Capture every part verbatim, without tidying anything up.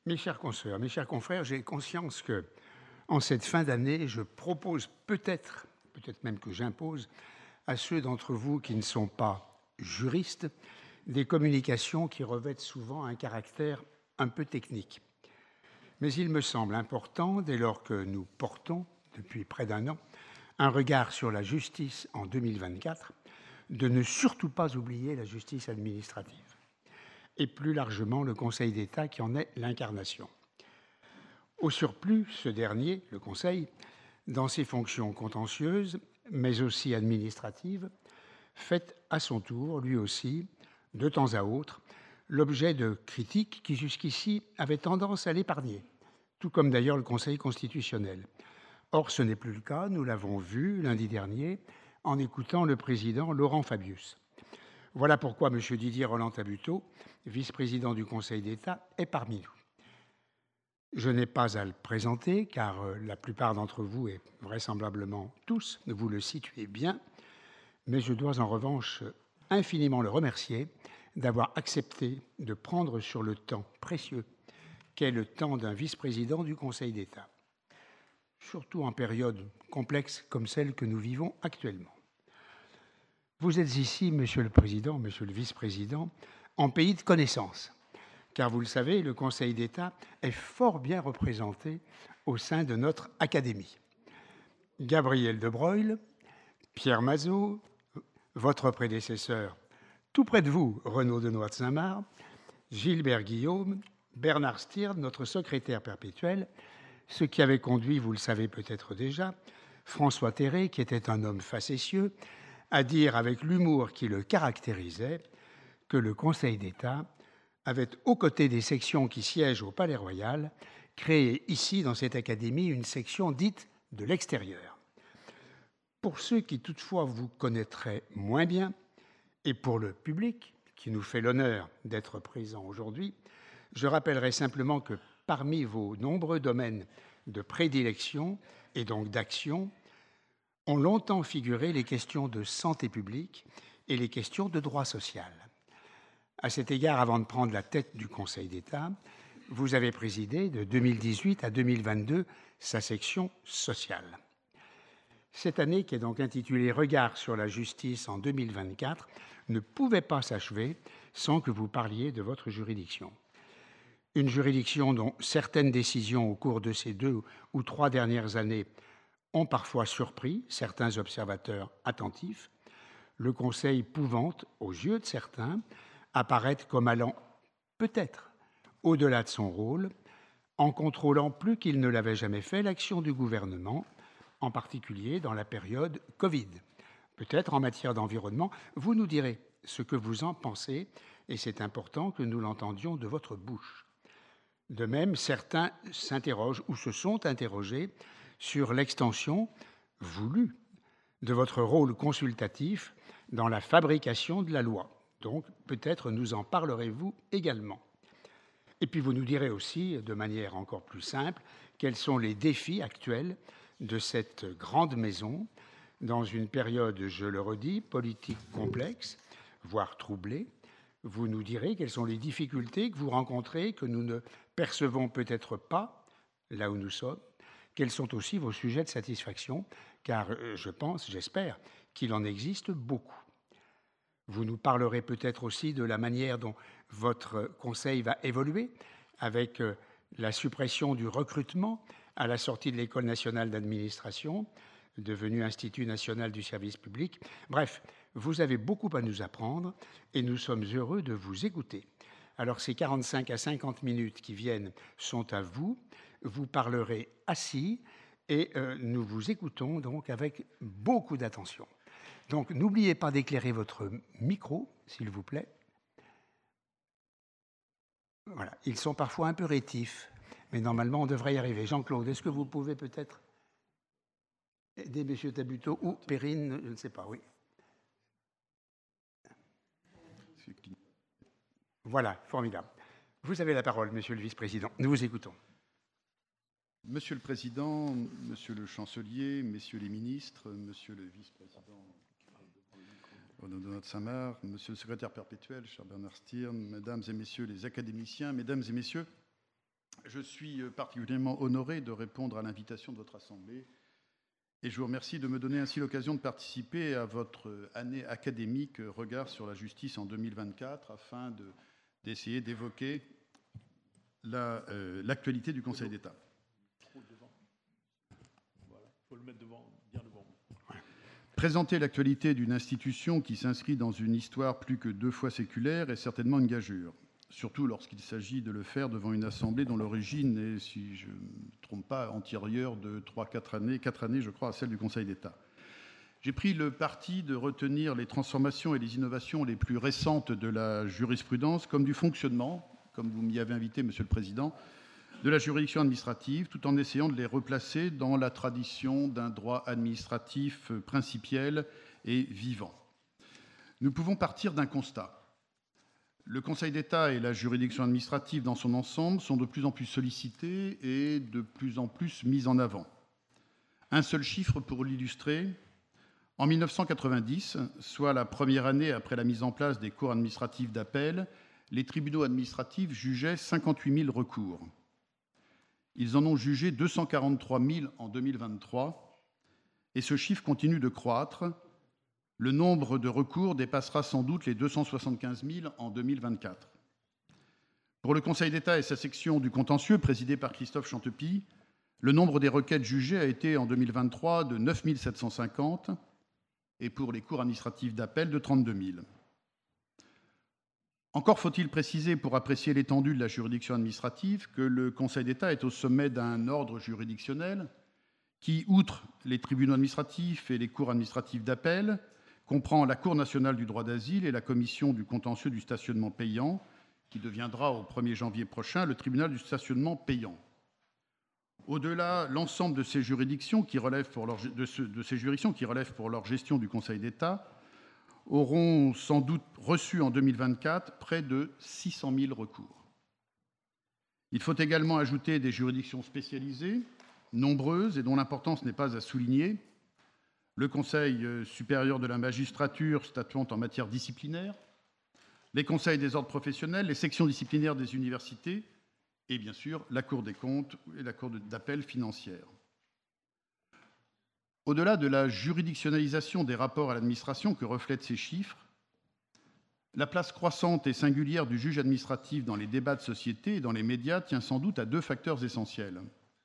Mes chers consoeurs, mes chers confrères, j'ai conscience que, en cette fin d'année, je propose peut-être, peut-être même que j'impose, à ceux d'entre vous qui ne sont pas juristes, des communications qui revêtent souvent un caractère un peu technique. Mais il me semble important, dès lors que nous portons, depuis près d'un an, un regard sur la justice en deux mille vingt-quatre, de ne surtout pas oublier la justice administrative et plus largement le Conseil d'État qui en est l'incarnation. Au surplus, ce dernier, le Conseil, dans ses fonctions contentieuses, mais aussi administratives, fait à son tour, lui aussi, de temps à autre, l'objet de critiques qui jusqu'ici avaient tendance à l'épargner, tout comme d'ailleurs le Conseil constitutionnel. Or, ce n'est plus le cas, nous l'avons vu lundi dernier en écoutant le président Laurent Fabius. Voilà pourquoi M. Didier Rolland-Tabuteau, vice-président du Conseil d'État, est parmi nous. Je n'ai pas à le présenter, car la plupart d'entre vous, et vraisemblablement tous, vous le situez bien, mais je dois en revanche infiniment le remercier d'avoir accepté de prendre sur le temps précieux qu'est le temps d'un vice-président du Conseil d'État, surtout en période complexe comme celle que nous vivons actuellement. Vous êtes ici, Monsieur le Président, Monsieur le Vice-président, en pays de connaissance, car vous le savez, le Conseil d'État est fort bien représenté au sein de notre Académie. Gabriel de Broglie, Pierre Mazeaud, votre prédécesseur, tout près de vous, Renaud de Noix de Saint-Marc, Gilbert Guillaume, Bernard Stirn, notre secrétaire perpétuel, ce qui avait conduit, vous le savez peut-être déjà, François Terré, qui était un homme facétieux, à dire avec l'humour qui le caractérisait que le Conseil d'État avait, aux côtés des sections qui siègent au Palais Royal, créé ici, dans cette académie, une section dite de l'extérieur. Pour ceux qui toutefois vous connaîtraient moins bien, et pour le public qui nous fait l'honneur d'être présent aujourd'hui, je rappellerai simplement que parmi vos nombreux domaines de prédilection et donc d'action, ont longtemps figuré les questions de santé publique et les questions de droit social. À cet égard, avant de prendre la tête du Conseil d'État, vous avez présidé de deux mille dix-huit à deux mille vingt-deux sa section sociale. Cette année, qui est donc intitulée « Regard sur la justice en deux mille vingt-quatre », ne pouvait pas s'achever sans que vous parliez de votre juridiction. Une juridiction dont certaines décisions au cours de ces deux ou trois dernières années ont parfois surpris certains observateurs attentifs, le Conseil pouvant, aux yeux de certains, apparaître comme allant peut-être au-delà de son rôle, en contrôlant plus qu'il ne l'avait jamais fait l'action du gouvernement, en particulier dans la période Covid. Peut-être en matière d'environnement, vous nous direz ce que vous en pensez, et c'est important que nous l'entendions de votre bouche. De même, certains s'interrogent ou se sont interrogés sur l'extension voulue de votre rôle consultatif dans la fabrication de la loi. Donc, peut-être nous en parlerez-vous également. Et puis, vous nous direz aussi, de manière encore plus simple, quels sont les défis actuels de cette grande maison dans une période, je le redis, politique complexe, voire troublée. Vous nous direz quelles sont les difficultés que vous rencontrez, que nous ne percevons peut-être pas là où nous sommes. Quels sont aussi vos sujets de satisfaction, car je pense, j'espère, qu'il en existe beaucoup. Vous nous parlerez peut-être aussi de la manière dont votre Conseil va évoluer avec la suppression du recrutement à la sortie de l'École nationale d'administration, devenue Institut national du service public. Bref, vous avez beaucoup à nous apprendre et nous sommes heureux de vous écouter. Alors, ces quarante-cinq à cinquante minutes qui viennent sont à vous. Vous parlerez assis et euh, nous vous écoutons donc avec beaucoup d'attention. Donc, n'oubliez pas d'éclairer votre micro, s'il vous plaît. Voilà, ils sont parfois un peu rétifs, mais normalement, on devrait y arriver. Jean-Claude, est-ce que vous pouvez peut-être aider M. Tabuteau ou Perrine, je ne sais pas, oui. Voilà, formidable. Vous avez la parole, Monsieur le Vice-président. Nous vous écoutons. Monsieur le Président, Monsieur le Chancelier, Messieurs les ministres, Monsieur le Vice-président Renaud de Noix de Saint-Marc, Monsieur le Secrétaire perpétuel, cher Bernard Stirn, Mesdames et Messieurs les académiciens, Mesdames et Messieurs Je suis particulièrement honoré de répondre à l'invitation de votre Assemblée et je vous remercie de me donner ainsi l'occasion de participer à votre année académique Regard sur la justice en deux mille vingt-quatre afin de, d'essayer d'évoquer la, euh, l'actualité du Conseil d'État. Voilà, il faut le mettre devant, bien devant. Présenter l'actualité d'une institution qui s'inscrit dans une histoire plus que deux fois séculaire est certainement une gageure, surtout lorsqu'il s'agit de le faire devant une assemblée dont l'origine est, si je ne me trompe pas, antérieure de trois quatre années, quatre années, je crois, à celle du Conseil d'État. J'ai pris le parti de retenir les transformations et les innovations les plus récentes de la jurisprudence comme du fonctionnement, comme vous m'y avez invité, Monsieur le Président, de la juridiction administrative, tout en essayant de les replacer dans la tradition d'un droit administratif principiel et vivant. Nous pouvons partir d'un constat. Le Conseil d'État et la juridiction administrative dans son ensemble sont de plus en plus sollicités et de plus en plus mis en avant. Un seul chiffre pour l'illustrer. En mille neuf cent quatre-vingt-dix, soit la première année après la mise en place des cours administratives d'appel, les tribunaux administratifs jugeaient cinquante-huit mille recours. Ils en ont jugé deux cent quarante-trois mille en deux mille vingt-trois et ce chiffre continue de croître. Le nombre de recours dépassera sans doute les deux cent soixante-quinze mille en deux mille vingt-quatre. Pour le Conseil d'État et sa section du contentieux, présidée par Christophe Chantepie, le nombre des requêtes jugées a été en deux mille vingt-trois de neuf mille sept cent cinquante et pour les cours administratives d'appel de trente-deux mille. Encore faut-il préciser, pour apprécier l'étendue de la juridiction administrative, que le Conseil d'État est au sommet d'un ordre juridictionnel qui, outre les tribunaux administratifs et les cours administratives d'appel, comprend la Cour nationale du droit d'asile et la Commission du contentieux du stationnement payant, qui deviendra au premier janvier prochain le tribunal du stationnement payant. Au-delà, l'ensemble de ces juridictions qui relèvent pour leur, de, ce, de ces juridictions qui relèvent pour leur gestion du Conseil d'État auront sans doute reçu en deux mille vingt-quatre près de six cent mille recours. Il faut également ajouter des juridictions spécialisées, nombreuses et dont l'importance n'est pas à souligner. Le Conseil supérieur de la magistrature statuant en matière disciplinaire, les conseils des ordres professionnels, les sections disciplinaires des universités et bien sûr la Cour des comptes et la Cour d'appel financière. Au-delà de la juridictionnalisation des rapports à l'administration que reflètent ces chiffres, la place croissante et singulière du juge administratif dans les débats de société et dans les médias tient sans doute à deux facteurs essentiels.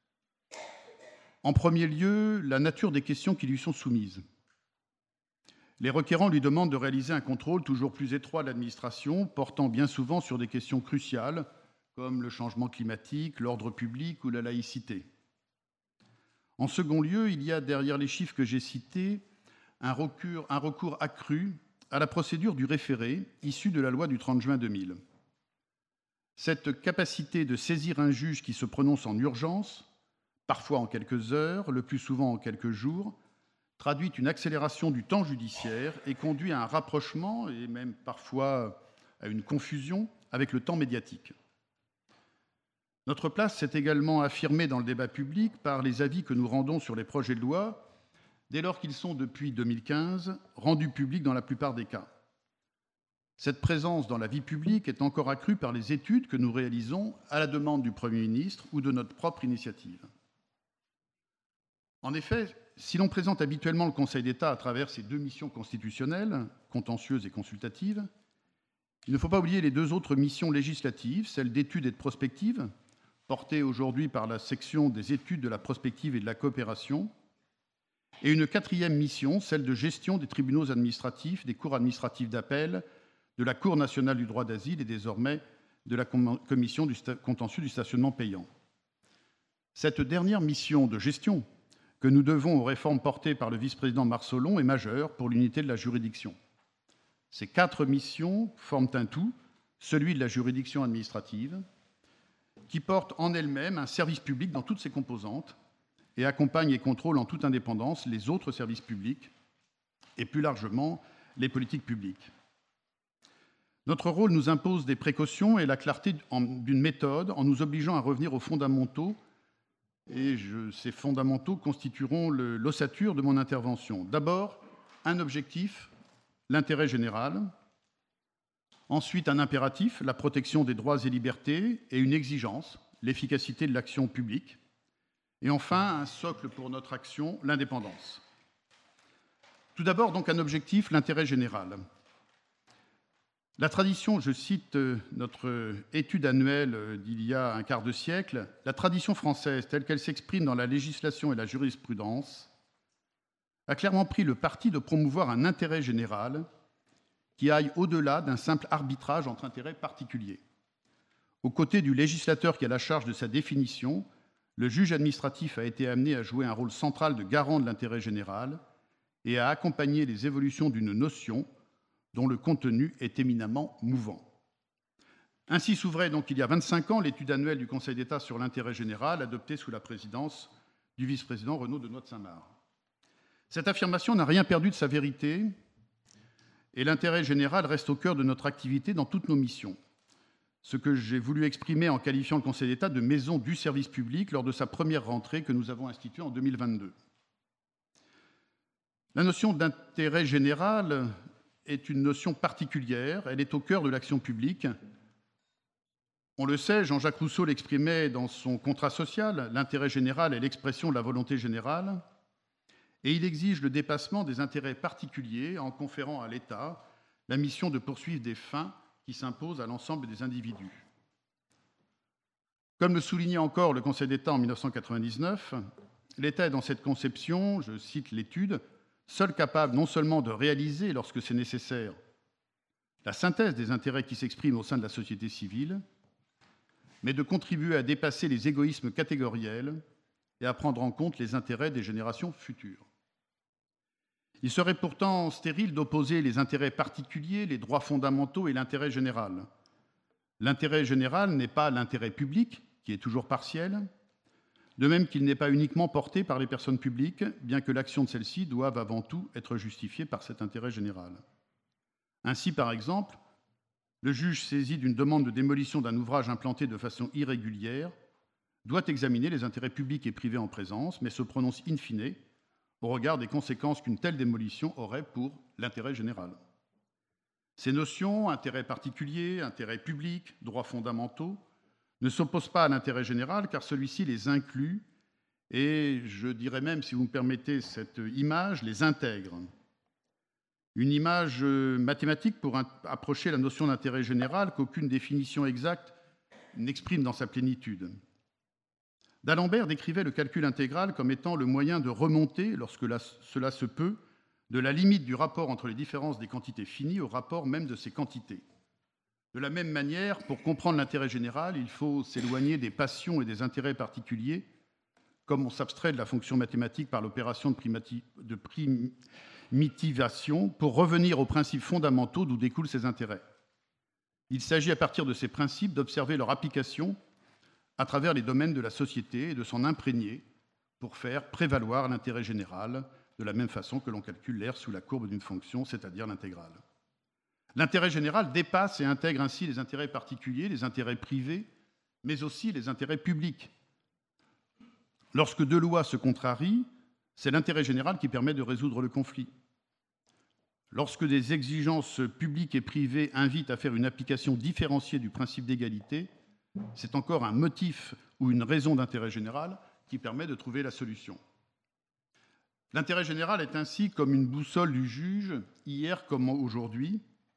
En premier lieu, la nature des questions qui lui sont soumises. Les requérants lui demandent de réaliser un contrôle toujours plus étroit de l'administration, portant bien souvent sur des questions cruciales, comme le changement climatique, l'ordre public ou la laïcité. En second lieu, il y a derrière les chiffres que j'ai cités un recours, un recours accru à la procédure du référé, issue de la loi du trente juin deux mille. Cette capacité de saisir un juge qui se prononce en urgence, parfois en quelques heures, le plus souvent en quelques jours, traduit une accélération du temps judiciaire et conduit à un rapprochement, et même parfois à une confusion, avec le temps médiatique. Notre place s'est également affirmée dans le débat public par les avis que nous rendons sur les projets de loi, dès lors qu'ils sont, depuis deux mille quinze, rendus publics dans la plupart des cas. Cette présence dans la vie publique est encore accrue par les études que nous réalisons à la demande du Premier ministre ou de notre propre initiative. En effet, si l'on présente habituellement le Conseil d'État à travers ses deux missions constitutionnelles, contentieuses et consultatives, il ne faut pas oublier les deux autres missions législatives, celle d'étude et de prospective, portée aujourd'hui par la section des études de la prospective et de la coopération, et une quatrième mission, celle de gestion des tribunaux administratifs, des cours administratifs d'appel, de la Cour nationale du droit d'asile et désormais de la Commission du contentieux du stationnement payant. Cette dernière mission de gestion que nous devons aux réformes portées par le vice-président Marsolon est majeure pour l'unité de la juridiction. Ces quatre missions forment un tout, celui de la juridiction administrative, qui porte en elle-même un service public dans toutes ses composantes et accompagne et contrôle en toute indépendance les autres services publics et plus largement les politiques publiques. Notre rôle nous impose des précautions et la clarté d'une méthode en nous obligeant à revenir aux fondamentaux et je, ces fondamentaux constitueront l'ossature de mon intervention. D'abord, un objectif, l'intérêt général. Ensuite, un impératif, la protection des droits et libertés, et une exigence, l'efficacité de l'action publique. Et enfin, un socle pour notre action, l'indépendance. Tout d'abord, donc, un objectif, l'intérêt général. La tradition, je cite notre étude annuelle d'il y a un quart de siècle, la tradition française, telle qu'elle s'exprime dans la législation et la jurisprudence, a clairement pris le parti de promouvoir un intérêt général qui aille au-delà d'un simple arbitrage entre intérêts particuliers. Aux côtés du législateur qui a la charge de sa définition, le juge administratif a été amené à jouer un rôle central de garant de l'intérêt général et à accompagner les évolutions d'une notion dont le contenu est éminemment mouvant. Ainsi s'ouvrait donc il y a vingt-cinq ans l'étude annuelle du Conseil d'État sur l'intérêt général, adoptée sous la présidence du vice-président Renaud Denoy de Saint-Marc. Cette affirmation n'a rien perdu de sa vérité et l'intérêt général reste au cœur de notre activité dans toutes nos missions. Ce que j'ai voulu exprimer en qualifiant le Conseil d'État de maison du service public lors de sa première rentrée que nous avons instituée en deux mille vingt-deux. La notion d'intérêt général est une notion particulière, elle est au cœur de l'action publique. On le sait, Jean-Jacques Rousseau l'exprimait dans son contrat social, l'intérêt général est l'expression de la volonté générale, et il exige le dépassement des intérêts particuliers en conférant à l'État la mission de poursuivre des fins qui s'imposent à l'ensemble des individus. Comme le soulignait encore le Conseil d'État en mille neuf cent quatre-vingt-dix-neuf, l'État est dans cette conception, je cite l'étude, seul capable non seulement de réaliser, lorsque c'est nécessaire, la synthèse des intérêts qui s'expriment au sein de la société civile, mais de contribuer à dépasser les égoïsmes catégoriels et à prendre en compte les intérêts des générations futures. Il serait pourtant stérile d'opposer les intérêts particuliers, les droits fondamentaux et l'intérêt général. L'intérêt général n'est pas l'intérêt public, qui est toujours partiel, de même qu'il n'est pas uniquement porté par les personnes publiques, bien que l'action de celles-ci doive avant tout être justifiée par cet intérêt général. Ainsi, par exemple, le juge saisi d'une demande de démolition d'un ouvrage implanté de façon irrégulière doit examiner les intérêts publics et privés en présence, mais se prononce in fine au regard des conséquences qu'une telle démolition aurait pour l'intérêt général. Ces notions, intérêts particuliers, intérêts publics, droits fondamentaux, ne s'opposent pas à l'intérêt général car celui-ci les inclut et, je dirais même, si vous me permettez cette image, les intègre. Une image mathématique pour approcher la notion d'intérêt général qu'aucune définition exacte n'exprime dans sa plénitude. D'Alembert décrivait le calcul intégral comme étant le moyen de remonter, lorsque la, cela se peut, de la limite du rapport entre les différences des quantités finies au rapport même de ces quantités. De la même manière, pour comprendre l'intérêt général, il faut s'éloigner des passions et des intérêts particuliers, comme on s'abstrait de la fonction mathématique par l'opération de, primati- de primitivation, pour revenir aux principes fondamentaux d'où découlent ces intérêts. Il s'agit à partir de ces principes d'observer leur application à travers les domaines de la société et de s'en imprégner pour faire prévaloir l'intérêt général de la même façon que l'on calcule l'air sous la courbe d'une fonction, c'est-à-dire l'intégrale. L'intérêt général dépasse et intègre ainsi les intérêts particuliers, les intérêts privés, mais aussi les intérêts publics. Lorsque deux lois se contrarient, c'est l'intérêt général qui permet de résoudre le conflit. Lorsque des exigences publiques et privées invitent à faire une application différenciée du principe d'égalité, c'est encore un motif ou une raison d'intérêt général qui permet de trouver la solution. L'intérêt général est ainsi comme une boussole du juge, hier comme aujourd'hui.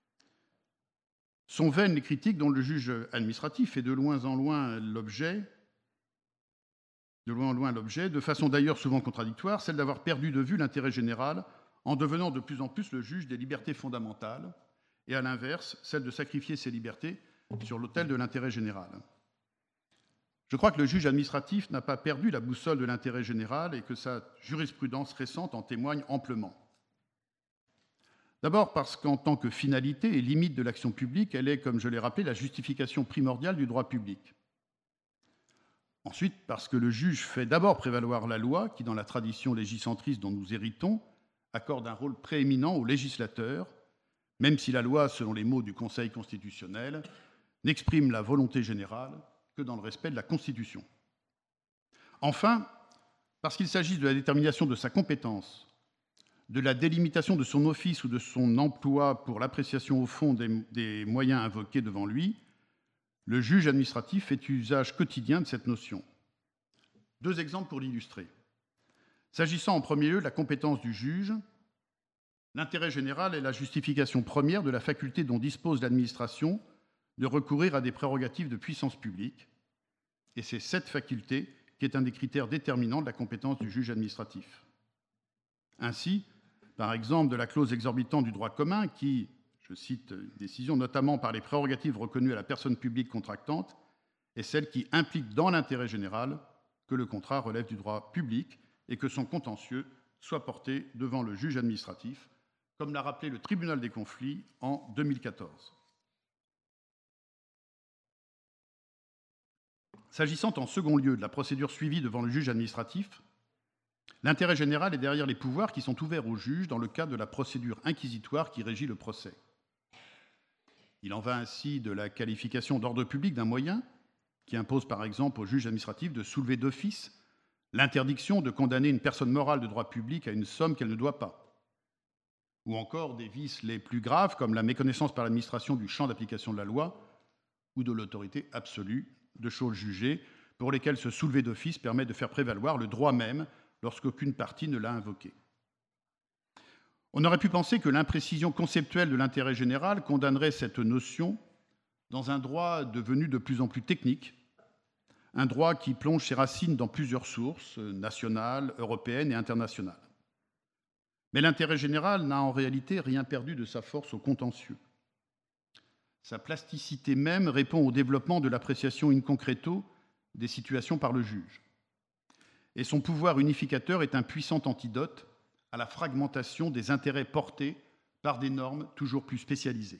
Sont vaines les critiques dont le juge administratif est de loin en loin l'objet, de loin en loin l'objet, de façon d'ailleurs souvent contradictoire, celle d'avoir perdu de vue l'intérêt général en devenant de plus en plus le juge des libertés fondamentales, et à l'inverse, celle de sacrifier ses libertés sur l'autel de l'intérêt général. Je crois que le juge administratif n'a pas perdu la boussole de l'intérêt général et que sa jurisprudence récente en témoigne amplement. D'abord parce qu'en tant que finalité et limite de l'action publique, elle est, comme je l'ai rappelé, la justification primordiale du droit public. Ensuite, parce que le juge fait d'abord prévaloir la loi, qui, dans la tradition légicentriste dont nous héritons, accorde un rôle prééminent au législateur, même si la loi, selon les mots du Conseil constitutionnel, n'exprime la volonté générale que dans le respect de la Constitution. Enfin, parce qu'il s'agit de la détermination de sa compétence, de la délimitation de son office ou de son emploi pour l'appréciation au fond des, des moyens invoqués devant lui, Le juge administratif fait usage quotidien de cette notion. Deux exemples pour l'illustrer. S'agissant en premier lieu de la compétence du juge, l'intérêt général est la justification première de la faculté dont dispose l'administration de recourir à des prérogatives de puissance publique, et c'est cette faculté qui est un des critères déterminants de la compétence du juge administratif. Ainsi, par exemple, de la clause exorbitante du droit commun qui, je cite une décision, notamment par les prérogatives reconnues à la personne publique contractante, est celle qui implique dans l'intérêt général que le contrat relève du droit public et que son contentieux soit porté devant le juge administratif, comme l'a rappelé le tribunal des conflits en deux mille quatorze. S'agissant en second lieu de la procédure suivie devant le juge administratif, l'intérêt général est derrière les pouvoirs qui sont ouverts au juge dans le cadre de la procédure inquisitoire qui régit le procès. Il en va ainsi de la qualification d'ordre public d'un moyen qui impose par exemple au juge administratif de soulever d'office l'interdiction de condamner une personne morale de droit public à une somme qu'elle ne doit pas, ou encore des vices les plus graves comme la méconnaissance par l'administration du champ d'application de la loi ou de l'autorité absolue de choses jugées, pour lesquelles se soulever d'office permet de faire prévaloir le droit même lorsqu'aucune partie ne l'a invoqué. On aurait pu penser que l'imprécision conceptuelle de l'intérêt général condamnerait cette notion dans un droit devenu de plus en plus technique, un droit qui plonge ses racines dans plusieurs sources, nationales, européennes et internationales. Mais l'intérêt général n'a en réalité rien perdu de sa force au contentieux. Sa plasticité même répond au développement de l'appréciation in concreto des situations par le juge. Et son pouvoir unificateur est un puissant antidote à la fragmentation des intérêts portés par des normes toujours plus spécialisées.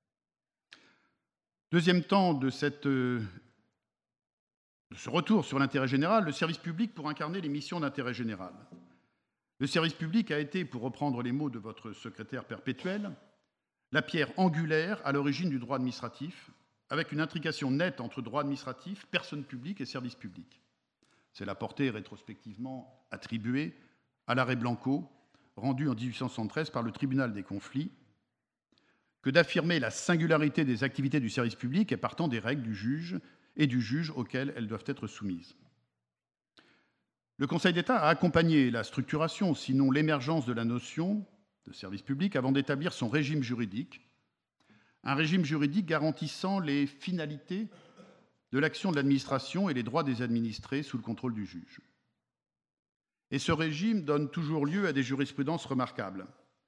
Deuxième temps de, cette, de ce retour sur l'intérêt général, le service public pour incarner les missions d'intérêt général. Le service public a été, pour reprendre les mots de votre secrétaire perpétuel, la pierre angulaire à l'origine du droit administratif, avec une intrication nette entre droit administratif, personne publique et service public. C'est la portée rétrospectivement attribuée à l'arrêt Blanco, rendu en dix-huit cent soixante-treize par le tribunal des conflits, que d'affirmer la singularité des activités du service public et partant des règles du juge et du juge auxquelles elles doivent être soumises. Le Conseil d'État a accompagné la structuration, sinon l'émergence de la notion de service public avant d'établir son régime juridique, un régime juridique garantissant les finalités de l'action de l'administration et les droits des administrés sous le contrôle du juge. Et ce régime donne toujours lieu à des jurisprudences remarquables.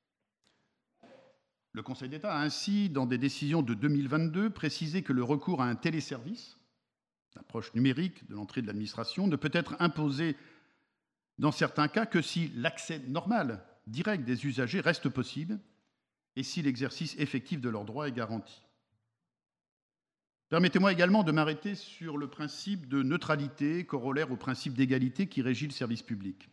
Le Conseil d'État a ainsi, dans des décisions de deux mille vingt-deux, précisé que le recours à un téléservice, l'approche numérique de l'entrée de l'administration, ne peut être imposé dans certains cas que si l'accès normal direct des usagers reste possible et si l'exercice effectif de leurs droits est garanti. Permettez-moi également de m'arrêter sur le principe de neutralité corollaire au principe d'égalité qui régit le service public.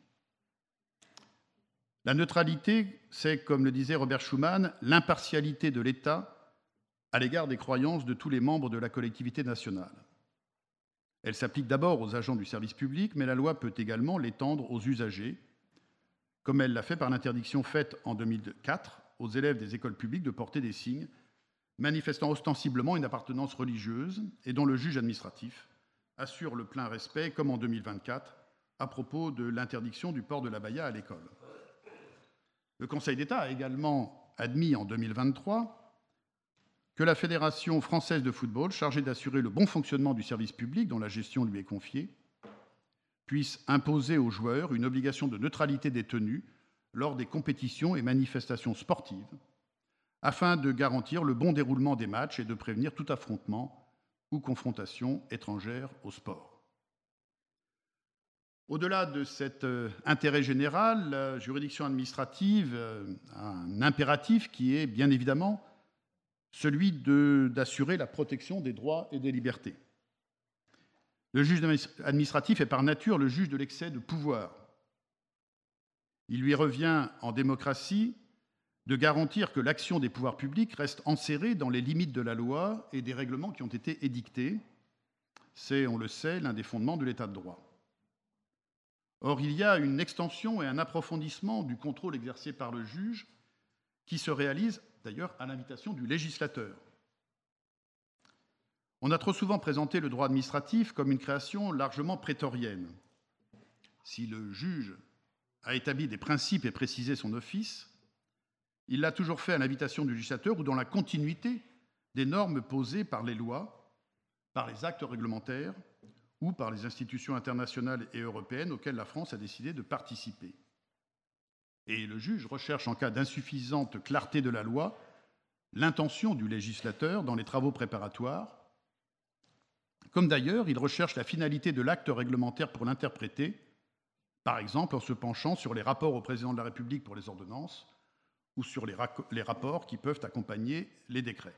La neutralité, c'est, comme le disait Robert Schuman, l'impartialité de l'État à l'égard des croyances de tous les membres de la collectivité nationale. Elle s'applique d'abord aux agents du service public, mais la loi peut également l'étendre aux usagers, comme elle l'a fait par l'interdiction faite en deux mille quatre aux élèves des écoles publiques de porter des signes manifestant ostensiblement une appartenance religieuse et dont le juge administratif assure le plein respect, comme en deux mille vingt-quatre, à propos de l'interdiction du port de l'abaya à l'école. Le Conseil d'État a également admis en deux mille vingt-trois que la Fédération française de football, chargée d'assurer le bon fonctionnement du service public dont la gestion lui est confiée, puisse imposer aux joueurs une obligation de neutralité des tenues lors des compétitions et manifestations sportives, afin de garantir le bon déroulement des matchs et de prévenir tout affrontement ou confrontation étrangère au sport. Au-delà de cet euh, intérêt général, la juridiction administrative euh, a un impératif qui est bien évidemment celui de, d'assurer la protection des droits et des libertés. Le juge administratif est par nature le juge de l'excès de pouvoir. Il lui revient, en démocratie, de garantir que l'action des pouvoirs publics reste enserrée dans les limites de la loi et des règlements qui ont été édictés. C'est, on le sait, l'un des fondements de l'État de droit. Or, il y a une extension et un approfondissement du contrôle exercé par le juge qui se réalise d'ailleurs à l'invitation du législateur. On a trop souvent présenté le droit administratif comme une création largement prétorienne. Si le juge a établi des principes et précisé son office, il l'a toujours fait à l'invitation du législateur ou dans la continuité des normes posées par les lois, par les actes réglementaires ou par les institutions internationales et européennes auxquelles la France a décidé de participer. Et le juge recherche, en cas d'insuffisante clarté de la loi, l'intention du législateur dans les travaux préparatoires, comme d'ailleurs il recherche la finalité de l'acte réglementaire pour l'interpréter, par exemple en se penchant sur les rapports au président de la République pour les ordonnances ou sur les, les rapports qui peuvent accompagner les décrets.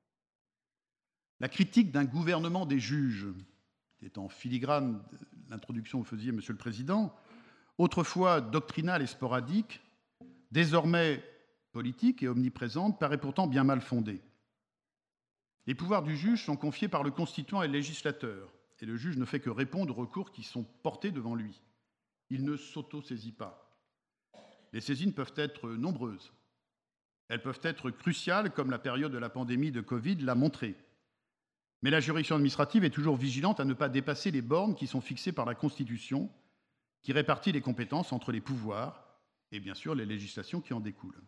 La critique d'un gouvernement des juges, qui est en filigrane de l'introduction que vous faisiez, Monsieur le Président, autrefois doctrinale et sporadique, désormais politique et omniprésente, paraît pourtant bien mal fondée. Les pouvoirs du juge sont confiés par le constituant et le législateur, et le juge ne fait que répondre aux recours qui sont portés devant lui. Il ne s'auto-saisit pas. Les saisines peuvent être nombreuses. Elles peuvent être cruciales, comme la période de la pandémie de Covid l'a montré. Mais la juridiction administrative est toujours vigilante à ne pas dépasser les bornes qui sont fixées par la Constitution, qui répartit les compétences entre les pouvoirs et bien sûr les législations qui en découlent.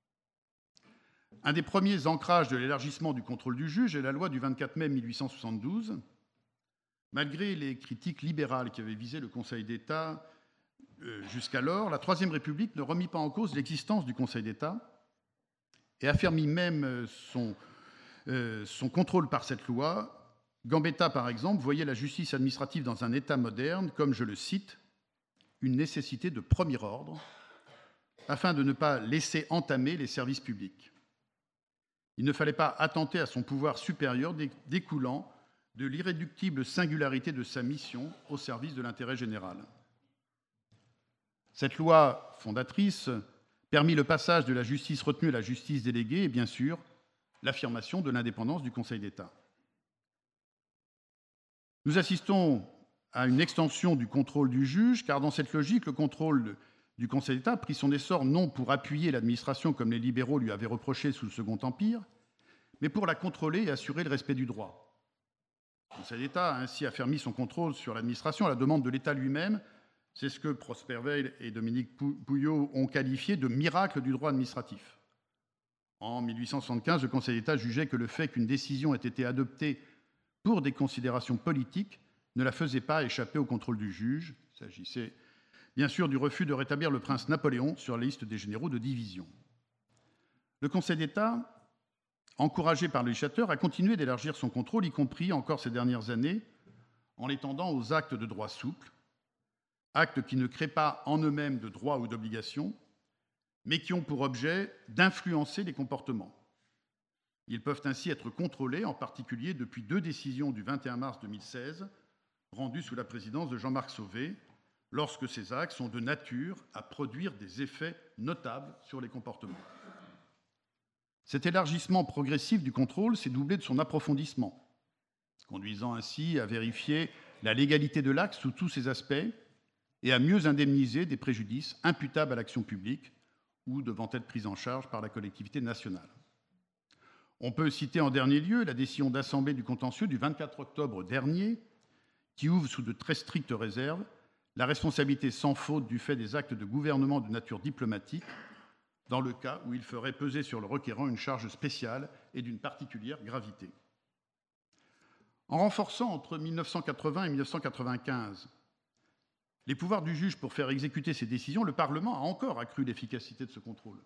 Un des premiers ancrages de l'élargissement du contrôle du juge est la loi du vingt-quatre mai mille huit cent soixante-douze. Malgré les critiques libérales qui avaient visé le Conseil d'État euh, jusqu'alors, la Troisième République ne remit pas en cause l'existence du Conseil d'État et affermit même son, euh, son contrôle par cette loi. Gambetta, par exemple, voyait la justice administrative dans un État moderne comme, je le cite, une nécessité de premier ordre, afin de ne pas laisser entamer les services publics. Il ne fallait pas attenter à son pouvoir supérieur découlant de l'irréductible singularité de sa mission au service de l'intérêt général. Cette loi fondatrice permit le passage de la justice retenue à la justice déléguée et, bien sûr, l'affirmation de l'indépendance du Conseil d'État. Nous assistons à une extension du contrôle du juge, car dans cette logique, le contrôle du Conseil d'État a pris son essor non pour appuyer l'administration comme les libéraux lui avaient reproché sous le Second Empire, mais pour la contrôler et assurer le respect du droit. Le Conseil d'État a ainsi affermi son contrôle sur l'administration à la demande de l'État lui-même. C'est ce que Prosper Veil et Dominique Pouillot ont qualifié de miracle du droit administratif. En mille huit cent soixante-quinze, le Conseil d'État jugeait que le fait qu'une décision ait été adoptée pour des considérations politiques ne la faisait pas échapper au contrôle du juge. Il s'agissait bien sûr du refus de rétablir le prince Napoléon sur la liste des généraux de division. Le Conseil d'État, encouragé par le législateur, a continué d'élargir son contrôle, y compris encore ces dernières années, en l'étendant aux actes de droit souple, actes qui ne créent pas en eux-mêmes de droits ou d'obligations, mais qui ont pour objet d'influencer les comportements. Ils peuvent ainsi être contrôlés, en particulier depuis deux décisions du vingt et un mars deux mille seize, rendues sous la présidence de Jean-Marc Sauvé, lorsque ces actes sont de nature à produire des effets notables sur les comportements. Cet élargissement progressif du contrôle s'est doublé de son approfondissement, conduisant ainsi à vérifier la légalité de l'acte sous tous ses aspects et à mieux indemniser des préjudices imputables à l'action publique ou devant être pris en charge par la collectivité nationale. On peut citer en dernier lieu la décision d'Assemblée du contentieux du vingt-quatre octobre dernier, qui ouvre sous de très strictes réserves la responsabilité sans faute du fait des actes de gouvernement de nature diplomatique, dans le cas où il ferait peser sur le requérant une charge spéciale et d'une particulière gravité. En renforçant entre mille neuf cent quatre-vingts et mille neuf cent quatre-vingt-quinze les pouvoirs du juge pour faire exécuter ses décisions, le Parlement a encore accru l'efficacité de ce contrôle.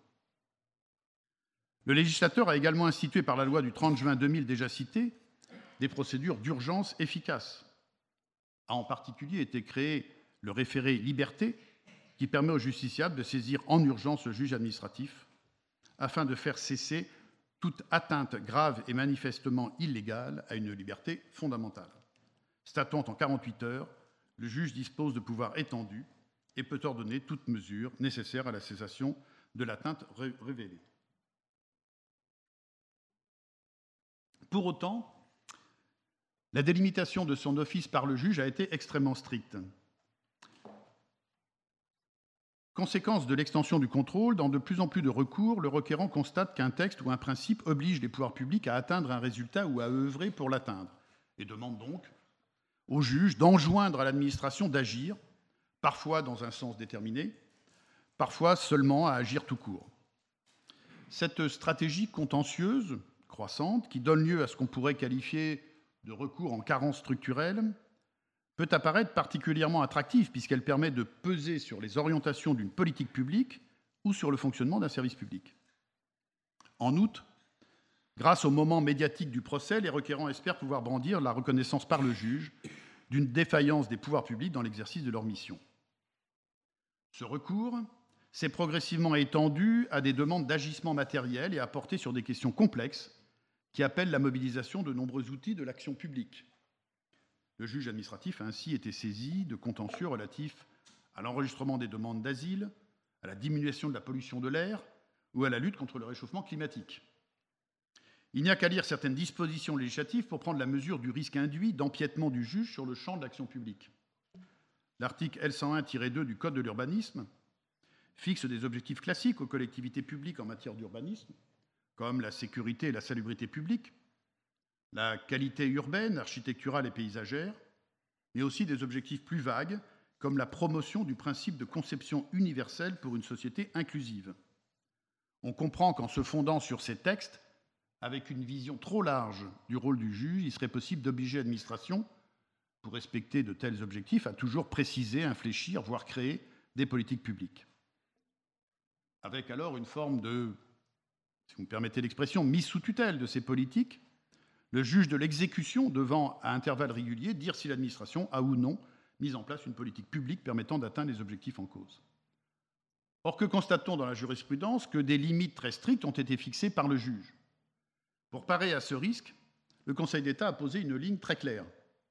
Le législateur a également institué par la loi du trente juin deux mille déjà citée des procédures d'urgence efficaces. A en particulier été créé le référé liberté, qui permet aux justiciables de saisir en urgence le juge administratif afin de faire cesser toute atteinte grave et manifestement illégale à une liberté fondamentale. Statuant en quarante-huit heures, le juge dispose de pouvoirs étendus et peut ordonner toute mesure nécessaire à la cessation de l'atteinte ré- révélée. Pour autant, la délimitation de son office par le juge a été extrêmement stricte. Conséquence de l'extension du contrôle, dans de plus en plus de recours, le requérant constate qu'un texte ou un principe oblige les pouvoirs publics à atteindre un résultat ou à œuvrer pour l'atteindre. et demande donc au juge d'enjoindre à l'administration d'agir, parfois dans un sens déterminé, parfois seulement à agir tout court. Cette stratégie contentieuse, croissante, qui donne lieu à ce qu'on pourrait qualifier de recours en carence structurelle, peut apparaître particulièrement attractive puisqu'elle permet de peser sur les orientations d'une politique publique ou sur le fonctionnement d'un service public. En outre, grâce au moment médiatique du procès, les requérants espèrent pouvoir brandir la reconnaissance par le juge d'une défaillance des pouvoirs publics dans l'exercice de leur mission. Ce recours s'est progressivement étendu à des demandes d'agissement matériel et a porté sur des questions complexes qui appellent la mobilisation de nombreux outils de l'action publique. Le juge administratif a ainsi été saisi de contentieux relatifs à l'enregistrement des demandes d'asile, à la diminution de la pollution de l'air ou à la lutte contre le réchauffement climatique. Il n'y a qu'à lire certaines dispositions législatives pour prendre la mesure du risque induit d'empiètement du juge sur le champ de l'action publique. L'article L cent un tiret deux du Code de l'urbanisme fixe des objectifs classiques aux collectivités publiques en matière d'urbanisme, comme la sécurité et la salubrité publique, la qualité urbaine, architecturale et paysagère, mais aussi des objectifs plus vagues, comme la promotion du principe de conception universelle pour une société inclusive. On comprend qu'en se fondant sur ces textes, avec une vision trop large du rôle du juge, il serait possible d'obliger l'administration, pour respecter de tels objectifs, à toujours préciser, infléchir, voire créer des politiques publiques. Avec alors une forme de, si vous me permettez l'expression, mise sous tutelle de ces politiques, le juge de l'exécution devant, à intervalles réguliers, dire si l'administration a ou non mis en place une politique publique permettant d'atteindre les objectifs en cause. Or, que constate-t-on dans la jurisprudence? Que des limites très strictes ont été fixées par le juge. Pour parer à ce risque, le Conseil d'État a posé une ligne très claire,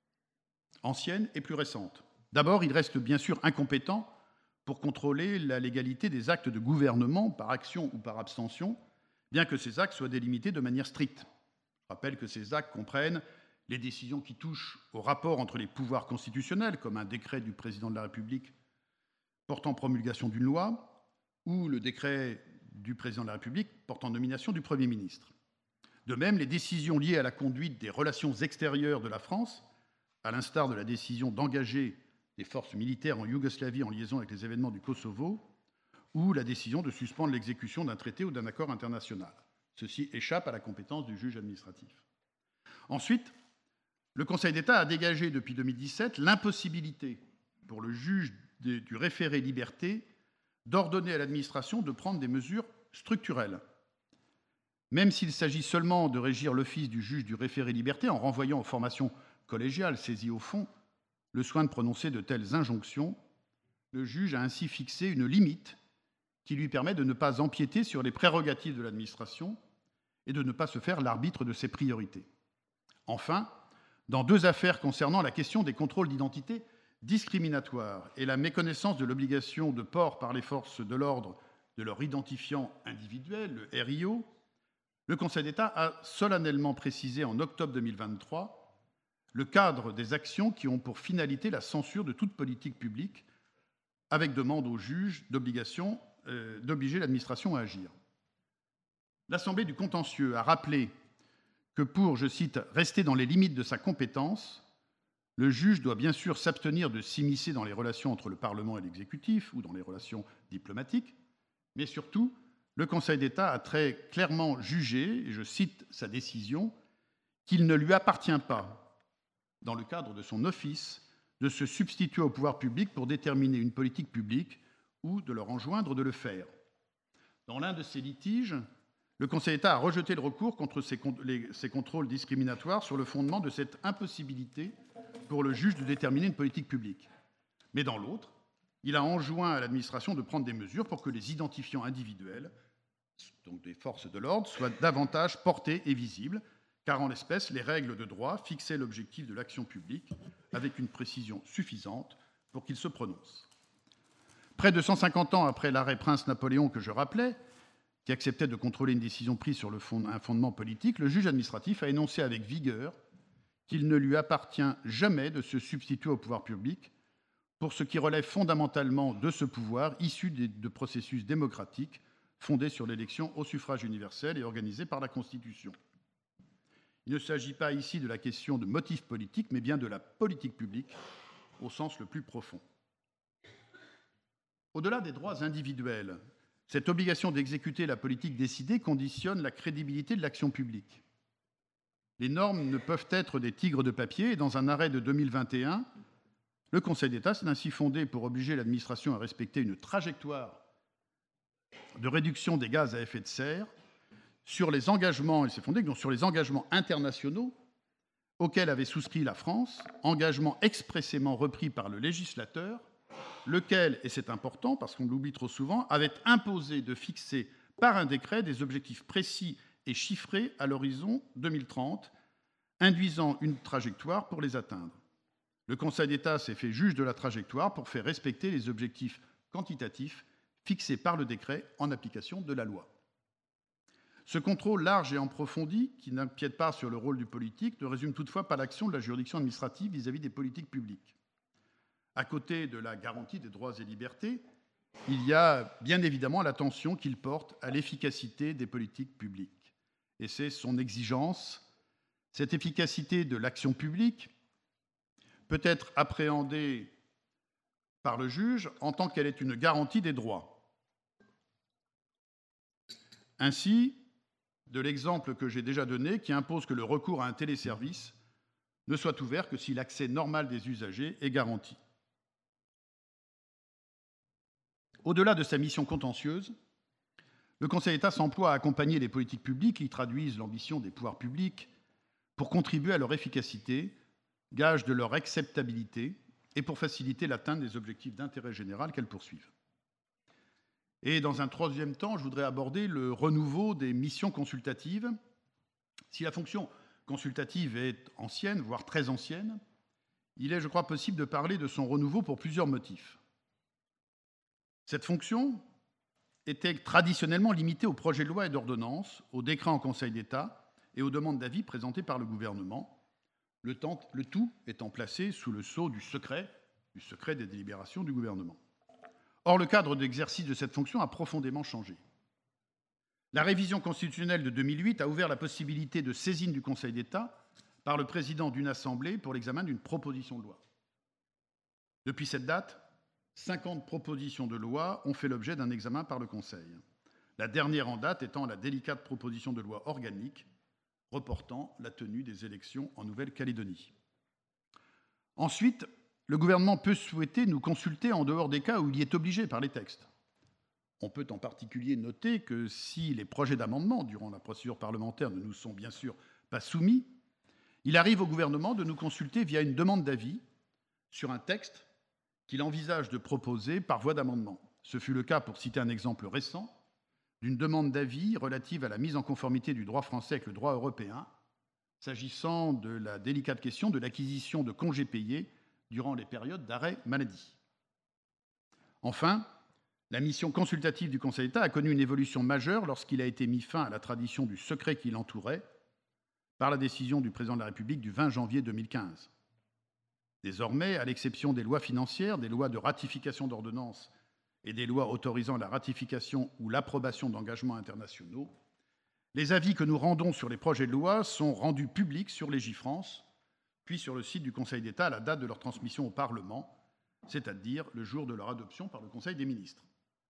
ancienne et plus récente. D'abord, il reste bien sûr incompétent pour contrôler la légalité des actes de gouvernement par action ou par abstention, bien que ces actes soient délimités de manière stricte. Je rappelle que ces actes comprennent les décisions qui touchent au rapport entre les pouvoirs constitutionnels, comme un décret du président de la République portant promulgation d'une loi, ou le décret du président de la République portant nomination du Premier ministre. De même, les décisions liées à la conduite des relations extérieures de la France, à l'instar de la décision d'engager des forces militaires en Yougoslavie en liaison avec les événements du Kosovo, ou la décision de suspendre l'exécution d'un traité ou d'un accord international. Ceci échappe à la compétence du juge administratif. Ensuite, le Conseil d'État a dégagé depuis deux mille dix-sept l'impossibilité pour le juge du référé liberté d'ordonner à l'administration de prendre des mesures structurelles. Même s'il s'agit seulement de régir l'office du juge du référé liberté en renvoyant aux formations collégiales saisies au fond le soin de prononcer de telles injonctions, le juge a ainsi fixé une limite qui lui permet de ne pas empiéter sur les prérogatives de l'administration et de ne pas se faire l'arbitre de ses priorités. Enfin, dans deux affaires concernant la question des contrôles d'identité discriminatoires et la méconnaissance de l'obligation de port par les forces de l'ordre de leur identifiant individuel, le R I O, le Conseil d'État a solennellement précisé en octobre deux mille vingt-trois le cadre des actions qui ont pour finalité la censure de toute politique publique, avec demande au juge d'obligation, euh, d'obliger l'administration à agir. L'Assemblée du contentieux a rappelé que pour, je cite, « rester dans les limites de sa compétence », le juge doit bien sûr s'abstenir de s'immiscer dans les relations entre le Parlement et l'exécutif ou dans les relations diplomatiques, mais surtout, le Conseil d'État a très clairement jugé, et je cite sa décision, qu'il ne lui appartient pas, dans le cadre de son office, de se substituer au pouvoir public pour déterminer une politique publique ou de leur enjoindre de le faire. Dans l'un de ces litiges, le Conseil d'État a rejeté le recours contre ces, les, ces contrôles discriminatoires sur le fondement de cette impossibilité pour le juge de déterminer une politique publique. Mais dans l'autre, il a enjoint à l'administration de prendre des mesures pour que les identifiants individuels, donc des forces de l'ordre, soient davantage portés et visibles, car en l'espèce, les règles de droit fixaient l'objectif de l'action publique avec une précision suffisante pour qu'il se prononce. Près de cent cinquante ans après l'arrêt Prince Napoléon que je rappelais, qui acceptait de contrôler une décision prise sur le fond, un fondement politique, le juge administratif a énoncé avec vigueur qu'il ne lui appartient jamais de se substituer au pouvoir public pour ce qui relève fondamentalement de ce pouvoir issu de, de processus démocratiques fondés sur l'élection au suffrage universel et organisés par la Constitution. Il ne s'agit pas ici de la question de motifs politiques, mais bien de la politique publique au sens le plus profond. Au-delà des droits individuels, cette obligation d'exécuter la politique décidée conditionne la crédibilité de l'action publique. Les normes ne peuvent être des tigres de papier, et dans un arrêt de deux mille vingt et un, le Conseil d'État s'est ainsi fondé pour obliger l'administration à respecter une trajectoire de réduction des gaz à effet de serre sur les engagements, il s'est fondé donc sur les engagements internationaux auxquels avait souscrit la France, engagements expressément repris par le législateur, lequel, et c'est important parce qu'on l'oublie trop souvent, avait imposé de fixer par un décret des objectifs précis et chiffrés à l'horizon deux mille trente, induisant une trajectoire pour les atteindre. Le Conseil d'État s'est fait juge de la trajectoire pour faire respecter les objectifs quantitatifs fixés par le décret en application de la loi. Ce contrôle large et approfondi, qui n'empiète pas sur le rôle du politique, ne résume toutefois pas l'action de la juridiction administrative vis-à-vis des politiques publiques. À côté de la garantie des droits et libertés, il y a bien évidemment l'attention qu'il porte à l'efficacité des politiques publiques. Et c'est son exigence. Cette efficacité de l'action publique peut être appréhendée par le juge en tant qu'elle est une garantie des droits. Ainsi, de l'exemple que j'ai déjà donné, qui impose que le recours à un téléservice ne soit ouvert que si l'accès normal des usagers est garanti. Au-delà de sa mission contentieuse, le Conseil d'État s'emploie à accompagner les politiques publiques qui traduisent l'ambition des pouvoirs publics pour contribuer à leur efficacité, gage de leur acceptabilité et pour faciliter l'atteinte des objectifs d'intérêt général qu'elles poursuivent. Et dans un troisième temps, je voudrais aborder le renouveau des missions consultatives. Si la fonction consultative est ancienne, voire très ancienne, il est, je crois, possible de parler de son renouveau pour plusieurs motifs. Cette fonction était traditionnellement limitée aux projets de loi et d'ordonnances, aux décrets en Conseil d'État et aux demandes d'avis présentées par le gouvernement, le, temps, le tout étant placé sous le sceau du secret, du secret des délibérations du gouvernement. Or, le cadre d'exercice de cette fonction a profondément changé. La révision constitutionnelle de deux mille huit a ouvert la possibilité de saisine du Conseil d'État par le président d'une assemblée pour l'examen d'une proposition de loi. Depuis cette date, cinquante propositions de loi ont fait l'objet d'un examen par le Conseil. La dernière en date étant la délicate proposition de loi organique reportant la tenue des élections en Nouvelle-Calédonie. Ensuite, le gouvernement peut souhaiter nous consulter en dehors des cas où il y est obligé par les textes. On peut en particulier noter que si les projets d'amendement durant la procédure parlementaire ne nous sont bien sûr pas soumis, il arrive au gouvernement de nous consulter via une demande d'avis sur un texte qu'il envisage de proposer par voie d'amendement. Ce fut le cas, pour citer un exemple récent, d'une demande d'avis relative à la mise en conformité du droit français avec le droit européen, s'agissant de la délicate question de l'acquisition de congés payés durant les périodes d'arrêt maladie. Enfin, la mission consultative du Conseil d'État a connu une évolution majeure lorsqu'il a été mis fin à la tradition du secret qui l'entourait par la décision du président de la République du vingt janvier deux mille quinze. Désormais, à l'exception des lois financières, des lois de ratification d'ordonnances et des lois autorisant la ratification ou l'approbation d'engagements internationaux, les avis que nous rendons sur les projets de loi sont rendus publics sur Légifrance, puis sur le site du Conseil d'État à la date de leur transmission au Parlement, c'est-à-dire le jour de leur adoption par le Conseil des ministres.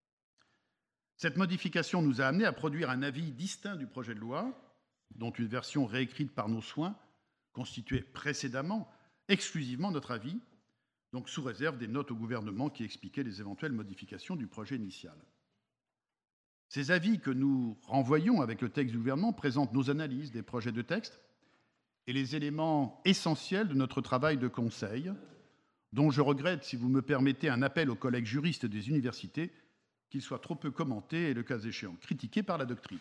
Cette modification nous a amené à produire un avis distinct du projet de loi, dont une version réécrite par nos soins constituait précédemment exclusivement notre avis, donc sous réserve des notes au gouvernement qui expliquaient les éventuelles modifications du projet initial. Ces avis que nous renvoyons avec le texte du gouvernement présentent nos analyses des projets de texte et les éléments essentiels de notre travail de conseil, dont je regrette, si vous me permettez, un appel aux collègues juristes des universités, qu'il soit trop peu commenté et, le cas échéant, critiqué par la doctrine.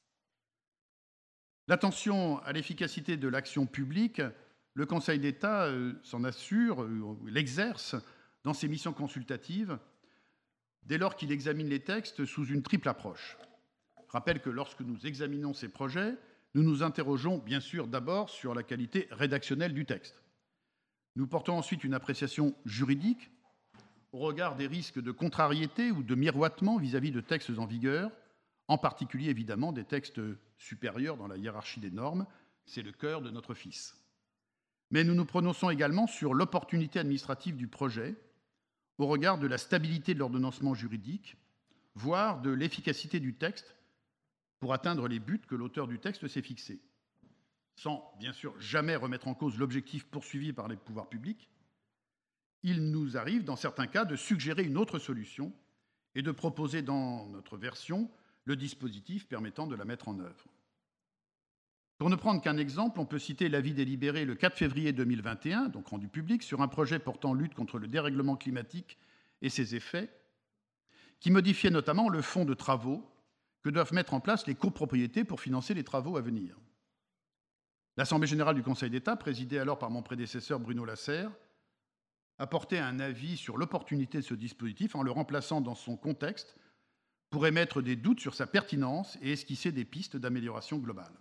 L'attention à l'efficacité de l'action publique, le Conseil d'État euh, s'en assure, euh, l'exerce dans ses missions consultatives, dès lors qu'il examine les textes sous une triple approche. Je rappelle que lorsque nous examinons ces projets, nous nous interrogeons bien sûr d'abord sur la qualité rédactionnelle du texte. Nous portons ensuite une appréciation juridique au regard des risques de contrariété ou de miroitement vis-à-vis de textes en vigueur, en particulier évidemment des textes supérieurs dans la hiérarchie des normes, c'est le cœur de notre fils. Mais nous nous prononçons également sur l'opportunité administrative du projet au regard de la stabilité de l'ordonnancement juridique, voire de l'efficacité du texte pour atteindre les buts que l'auteur du texte s'est fixés, sans bien sûr jamais remettre en cause l'objectif poursuivi par les pouvoirs publics. Il nous arrive, dans certains cas, de suggérer une autre solution et de proposer dans notre version le dispositif permettant de la mettre en œuvre. Pour ne prendre qu'un exemple, on peut citer l'avis délibéré le quatre février deux mille vingt et un, donc rendu public, sur un projet portant lutte contre le dérèglement climatique et ses effets, qui modifiait notamment le fonds de travaux que doivent mettre en place les copropriétés pour financer les travaux à venir. L'Assemblée générale du Conseil d'État, présidée alors par mon prédécesseur Bruno Lasserre, apportait un avis sur l'opportunité de ce dispositif en le remplaçant dans son contexte pour émettre des doutes sur sa pertinence et esquisser des pistes d'amélioration globale.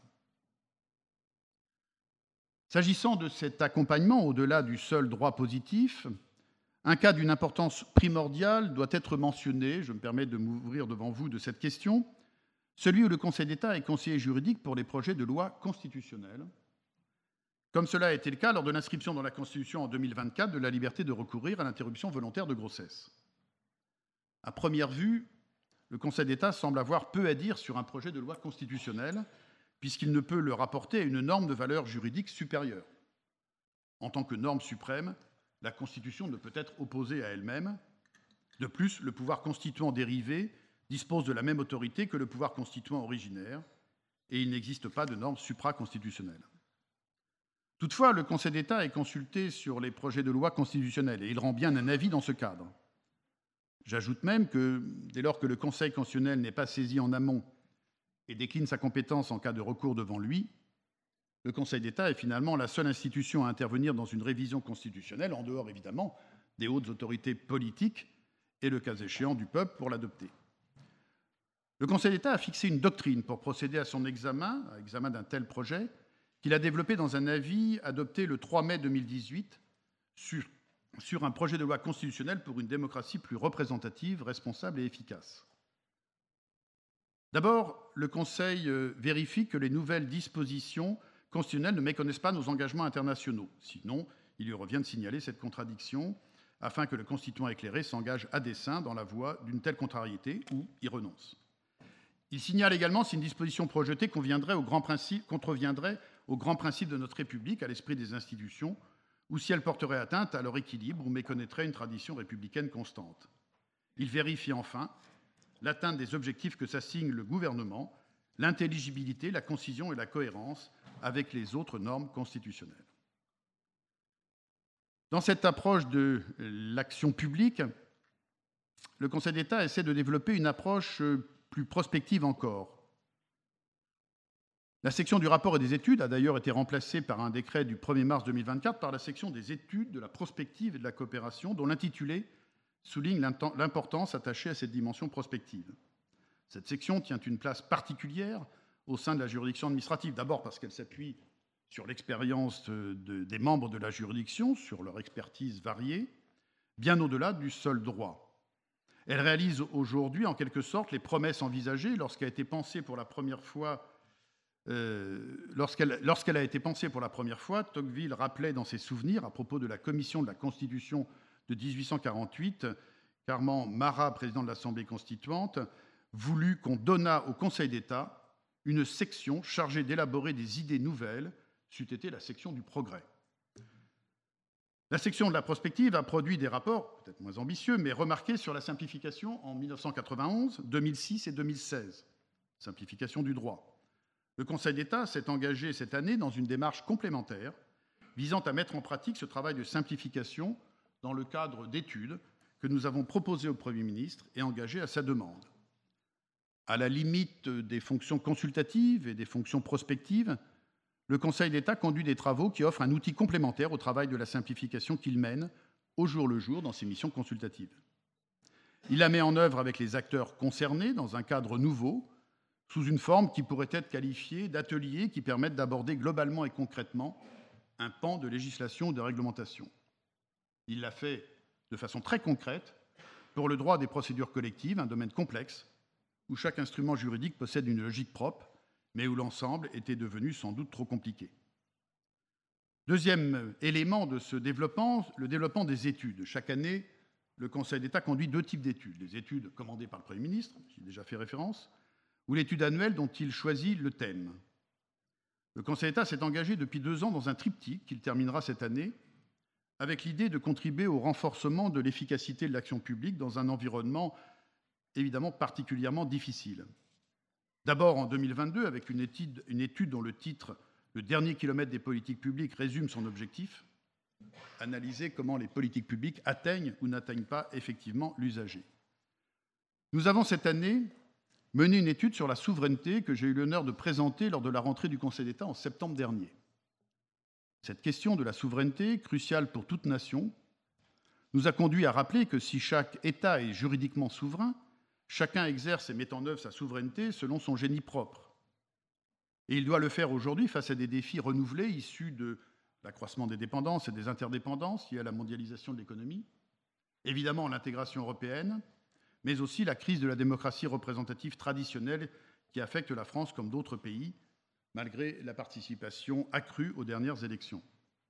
S'agissant de cet accompagnement au-delà du seul droit positif, un cas d'une importance primordiale doit être mentionné, je me permets de m'ouvrir devant vous de cette question, celui où le Conseil d'État est conseiller juridique pour les projets de loi constitutionnelle, comme cela a été le cas lors de l'inscription dans la Constitution en deux mille vingt-quatre de la liberté de recourir à l'interruption volontaire de grossesse. À première vue, le Conseil d'État semble avoir peu à dire sur un projet de loi constitutionnelle, puisqu'il ne peut le rapporter à une norme de valeur juridique supérieure. En tant que norme suprême, la Constitution ne peut être opposée à elle-même. De plus, le pouvoir constituant dérivé dispose de la même autorité que le pouvoir constituant originaire, et il n'existe pas de norme supraconstitutionnelle. Toutefois, le Conseil d'État est consulté sur les projets de loi constitutionnels, et il rend bien un avis dans ce cadre. J'ajoute même que, dès lors que le Conseil constitutionnel n'est pas saisi en amont et décline sa compétence en cas de recours devant lui, le Conseil d'État est finalement la seule institution à intervenir dans une révision constitutionnelle, en dehors évidemment des hautes autorités politiques et, le cas échéant, du peuple pour l'adopter. Le Conseil d'État a fixé une doctrine pour procéder à son examen, à l'examen d'un tel projet, qu'il a développé dans un avis adopté le trois mai deux mille dix-huit sur, sur un projet de loi constitutionnelle pour une démocratie plus représentative, responsable et efficace. D'abord, le Conseil vérifie que les nouvelles dispositions constitutionnelles ne méconnaissent pas nos engagements internationaux. Sinon, il lui revient de signaler cette contradiction afin que le constituant éclairé s'engage à dessein dans la voie d'une telle contrariété ou y renonce. Il signale également si une disposition projetée conviendrait au grand principe, contreviendrait aux grands principes de notre République, à l'esprit des institutions, ou si elle porterait atteinte à leur équilibre ou méconnaîtrait une tradition républicaine constante. Il vérifie enfin l'atteinte des objectifs que s'assigne le gouvernement, l'intelligibilité, la concision et la cohérence avec les autres normes constitutionnelles. Dans cette approche de l'action publique, le Conseil d'État essaie de développer une approche plus prospective encore. La section du rapport et des études a d'ailleurs été remplacée par un décret du premier mars deux mille vingt-quatre par la section des études, de la prospective et de la coopération, dont l'intitulé souligne l'importance attachée à cette dimension prospective. Cette section tient une place particulière au sein de la juridiction administrative, d'abord parce qu'elle s'appuie sur l'expérience de, de, des membres de la juridiction, sur leur expertise variée, bien au-delà du seul droit. Elle réalise aujourd'hui, en quelque sorte, les promesses envisagées lorsqu'a été pensée pour la première fois Euh, lorsqu'elle, lorsqu'elle a été pensée pour la première fois, Tocqueville rappelait dans ses souvenirs, à propos de la commission de la Constitution de dix-huit cent quarante-huit, qu'Armand Marat, président de l'Assemblée constituante, voulut qu'on donnât au Conseil d'État une section chargée d'élaborer des idées nouvelles, c'eût été la section du progrès. La section de la prospective a produit des rapports, peut-être moins ambitieux, mais remarqués sur la simplification en mille neuf cent quatre-vingt-onze, deux mille six et deux mille seize, simplification du droit. Le Conseil d'État s'est engagé cette année dans une démarche complémentaire visant à mettre en pratique ce travail de simplification dans le cadre d'études que nous avons proposées au Premier ministre et engagées à sa demande. À la limite des fonctions consultatives et des fonctions prospectives, le Conseil d'État conduit des travaux qui offrent un outil complémentaire au travail de la simplification qu'il mène au jour le jour dans ses missions consultatives. Il la met en œuvre avec les acteurs concernés dans un cadre nouveau, sous une forme qui pourrait être qualifiée d'atelier qui permettent d'aborder globalement et concrètement un pan de législation ou de réglementation. Il l'a fait de façon très concrète pour le droit des procédures collectives, un domaine complexe, où chaque instrument juridique possède une logique propre, mais où l'ensemble était devenu sans doute trop compliqué. Deuxième élément de ce développement, le développement des études. Chaque année, le Conseil d'État conduit deux types d'études. Les études commandées par le Premier ministre, j'y ai déjà fait référence, ou l'étude annuelle dont il choisit le thème. Le Conseil d'État s'est engagé depuis deux ans dans un triptyque qu'il terminera cette année, avec l'idée de contribuer au renforcement de l'efficacité de l'action publique dans un environnement évidemment particulièrement difficile. D'abord en deux mille vingt-deux, avec une étude, une étude dont le titre « Le dernier kilomètre des politiques publiques » résume son objectif, analyser comment les politiques publiques atteignent ou n'atteignent pas effectivement l'usager. Nous avons cette année mené une étude sur la souveraineté que j'ai eu l'honneur de présenter lors de la rentrée du Conseil d'État en septembre dernier. Cette question de la souveraineté, cruciale pour toute nation, nous a conduit à rappeler que si chaque État est juridiquement souverain, chacun exerce et met en œuvre sa souveraineté selon son génie propre. Et il doit le faire aujourd'hui face à des défis renouvelés issus de l'accroissement des dépendances et des interdépendances liées à la mondialisation de l'économie, évidemment l'intégration européenne, mais aussi la crise de la démocratie représentative traditionnelle qui affecte la France comme d'autres pays, malgré la participation accrue aux dernières élections.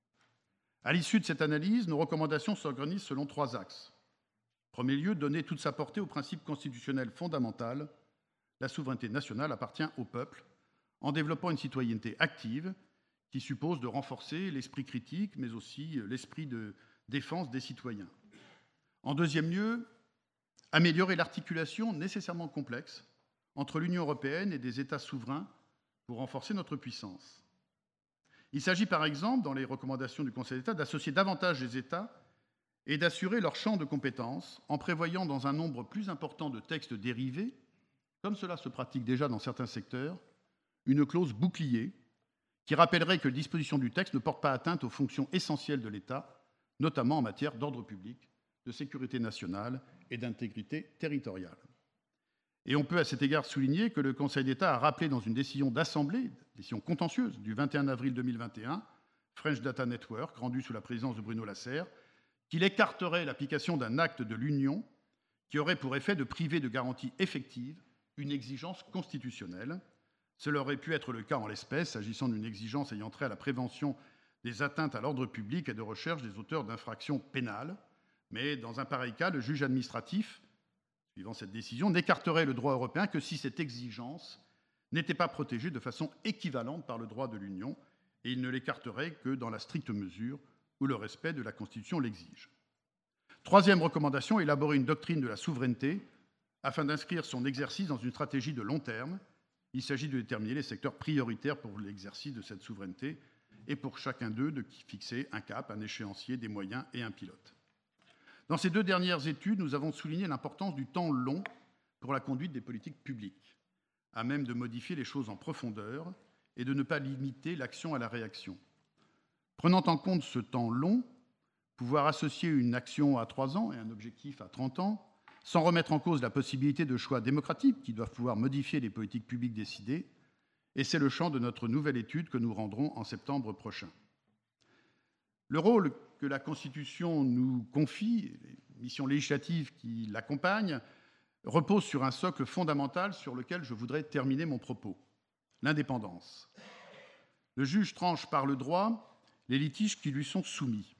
À l'issue de cette analyse, nos recommandations s'organisent selon trois axes. En premier lieu, donner toute sa portée au principe constitutionnel fondamental. La souveraineté nationale appartient au peuple, en développant une citoyenneté active qui suppose de renforcer l'esprit critique, mais aussi l'esprit de défense des citoyens. En deuxième lieu, améliorer l'articulation nécessairement complexe entre l'Union européenne et des États souverains pour renforcer notre puissance. Il s'agit par exemple, dans les recommandations du Conseil d'État, d'associer davantage les États et d'assurer leur champ de compétences en prévoyant dans un nombre plus important de textes dérivés, comme cela se pratique déjà dans certains secteurs, une clause bouclier qui rappellerait que les dispositions du texte ne portent pas atteinte aux fonctions essentielles de l'État, notamment en matière d'ordre public, de sécurité nationale et d'intégrité territoriale. Et on peut à cet égard souligner que le Conseil d'État a rappelé dans une décision d'Assemblée, décision contentieuse du vingt et un avril deux mille vingt et un, French Data Network, rendue sous la présidence de Bruno Lasserre, qu'il écarterait l'application d'un acte de l'Union qui aurait pour effet de priver de garanties effectives une exigence constitutionnelle. Cela aurait pu être le cas en l'espèce, s'agissant d'une exigence ayant trait à la prévention des atteintes à l'ordre public et de recherche des auteurs d'infractions pénales. Mais dans un pareil cas, le juge administratif, suivant cette décision, n'écarterait le droit européen que si cette exigence n'était pas protégée de façon équivalente par le droit de l'Union, et il ne l'écarterait que dans la stricte mesure où le respect de la Constitution l'exige. Troisième recommandation, élaborer une doctrine de la souveraineté afin d'inscrire son exercice dans une stratégie de long terme. Il s'agit de déterminer les secteurs prioritaires pour l'exercice de cette souveraineté et pour chacun d'eux de fixer un cap, un échéancier, des moyens et un pilote. Dans ces deux dernières études, nous avons souligné l'importance du temps long pour la conduite des politiques publiques, à même de modifier les choses en profondeur et de ne pas limiter l'action à la réaction. Prenant en compte ce temps long, pouvoir associer une action à trois ans et un objectif à trente ans, sans remettre en cause la possibilité de choix démocratiques qui doivent pouvoir modifier les politiques publiques décidées, et c'est le champ de notre nouvelle étude que nous rendrons en septembre prochain. Le rôle que la Constitution nous confie, les missions législatives qui l'accompagnent, repose sur un socle fondamental sur lequel je voudrais terminer mon propos, l'indépendance. Le juge tranche par le droit les litiges qui lui sont soumis.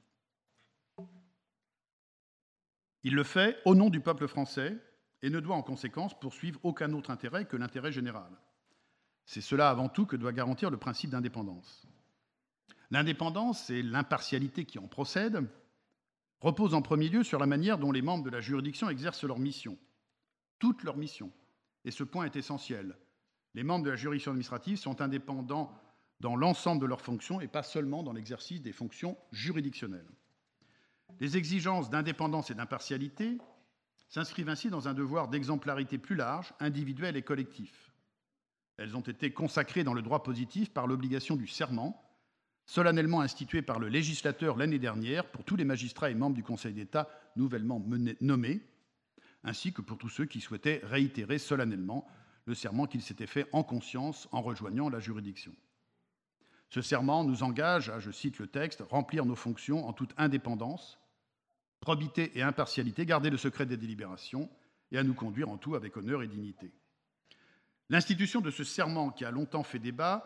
Il le fait au nom du peuple français et ne doit en conséquence poursuivre aucun autre intérêt que l'intérêt général. C'est cela avant tout que doit garantir le principe d'indépendance. L'indépendance et l'impartialité qui en procèdent reposent en premier lieu sur la manière dont les membres de la juridiction exercent leur mission, toute leur mission. Et ce point est essentiel. Les membres de la juridiction administrative sont indépendants dans l'ensemble de leurs fonctions et pas seulement dans l'exercice des fonctions juridictionnelles. Les exigences d'indépendance et d'impartialité s'inscrivent ainsi dans un devoir d'exemplarité plus large, individuel et collectif. Elles ont été consacrées dans le droit positif par l'obligation du serment, solennellement institué par le législateur l'année dernière pour tous les magistrats et membres du Conseil d'État nouvellement nommés, ainsi que pour tous ceux qui souhaitaient réitérer solennellement le serment qu'ils s'étaient fait en conscience en rejoignant la juridiction. Ce serment nous engage à, je cite le texte, « remplir nos fonctions en toute indépendance, probité et impartialité, garder le secret des délibérations et à nous conduire en tout avec honneur et dignité ». L'institution de ce serment qui a longtemps fait débat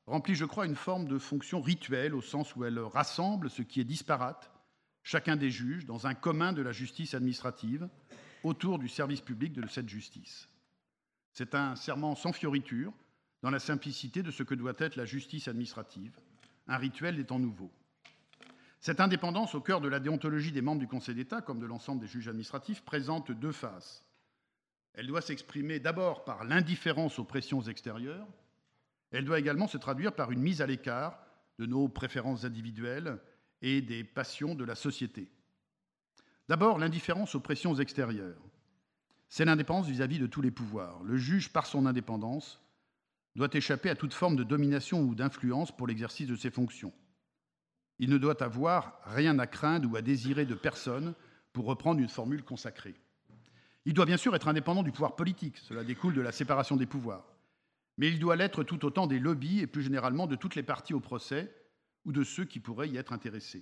remplit, je crois, une forme de fonction rituelle au sens où elle rassemble ce qui est disparate, chacun des juges, dans un commun de la justice administrative, autour du service public de cette justice. C'est un serment sans fioriture, dans la simplicité de ce que doit être la justice administrative, un rituel des temps nouveaux. Cette indépendance au cœur de la déontologie des membres du Conseil d'État, comme de l'ensemble des juges administratifs, présente deux faces. Elle doit s'exprimer d'abord par l'indifférence aux pressions extérieures. Elle doit également se traduire par une mise à l'écart de nos préférences individuelles et des passions de la société. D'abord, l'indifférence aux pressions extérieures. C'est l'indépendance vis-à-vis de tous les pouvoirs. Le juge, par son indépendance, doit échapper à toute forme de domination ou d'influence pour l'exercice de ses fonctions. Il ne doit avoir rien à craindre ou à désirer de personne, pour reprendre une formule consacrée. Il doit bien sûr être indépendant du pouvoir politique, cela découle de la séparation des pouvoirs. Mais il doit l'être tout autant des lobbies et plus généralement de toutes les parties au procès ou de ceux qui pourraient y être intéressés.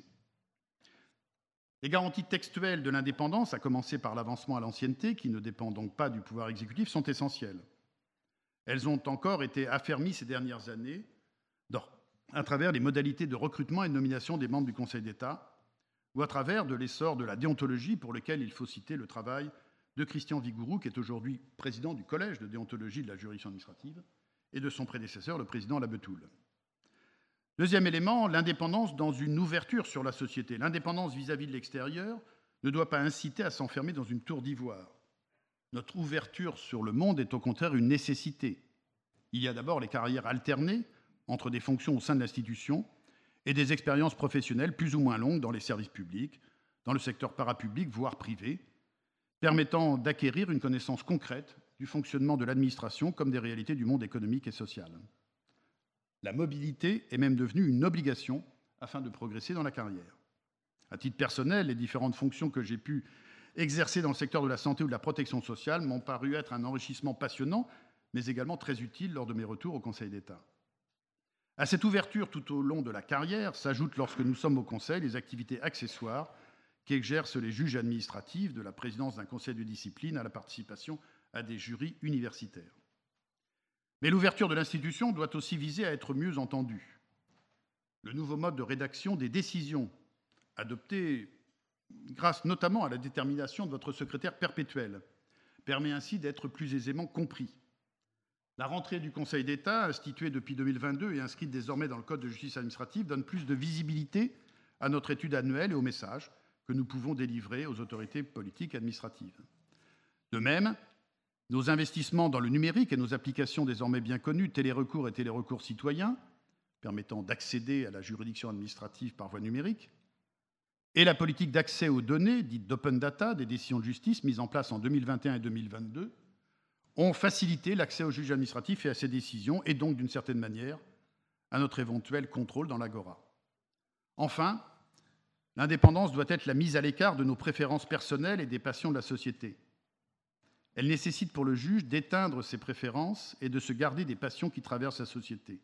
Les garanties textuelles de l'indépendance, à commencer par l'avancement à l'ancienneté, qui ne dépend donc pas du pouvoir exécutif, sont essentielles. Elles ont encore été affermies ces dernières années à travers les modalités de recrutement et de nomination des membres du Conseil d'État ou à travers de l'essor de la déontologie, pour lequel il faut citer le travail de Christian Vigouroux, qui est aujourd'hui président du Collège de déontologie de la juridiction administrative, et de son prédécesseur, le président Labetoul. Deuxième élément, l'indépendance dans une ouverture sur la société. L'indépendance vis-à-vis de l'extérieur ne doit pas inciter à s'enfermer dans une tour d'ivoire. Notre ouverture sur le monde est au contraire une nécessité. Il y a d'abord les carrières alternées entre des fonctions au sein de l'institution et des expériences professionnelles plus ou moins longues dans les services publics, dans le secteur parapublic, voire privé, permettant d'acquérir une connaissance concrète du fonctionnement de l'administration comme des réalités du monde économique et social. La mobilité est même devenue une obligation afin de progresser dans la carrière. À titre personnel, les différentes fonctions que j'ai pu exercer dans le secteur de la santé ou de la protection sociale m'ont paru être un enrichissement passionnant, mais également très utile lors de mes retours au Conseil d'État. À cette ouverture tout au long de la carrière s'ajoutent, lorsque nous sommes au Conseil, les activités accessoires qu'exercent les juges administratifs, de la présidence d'un conseil de discipline à la participation à des jurys universitaires. Mais l'ouverture de l'institution doit aussi viser à être mieux entendue. Le nouveau mode de rédaction des décisions, adopté grâce notamment à la détermination de votre secrétaire perpétuel, permet ainsi d'être plus aisément compris. La rentrée du Conseil d'État, instituée depuis deux mille vingt-deux et inscrite désormais dans le Code de justice administrative, donne plus de visibilité à notre étude annuelle et aux messages que nous pouvons délivrer aux autorités politiques et administratives. De même, nos investissements dans le numérique et nos applications désormais bien connues, télérecours et télérecours citoyens, permettant d'accéder à la juridiction administrative par voie numérique, et la politique d'accès aux données, dite d'open data, des décisions de justice, mise en place en deux mille vingt et un et deux mille vingt-deux, ont facilité l'accès aux juges administratifs et à ces décisions, et donc, d'une certaine manière, à notre éventuel contrôle dans l'agora. Enfin, l'indépendance doit être la mise à l'écart de nos préférences personnelles et des passions de la société. Elle nécessite pour le juge d'éteindre ses préférences et de se garder des passions qui traversent la société.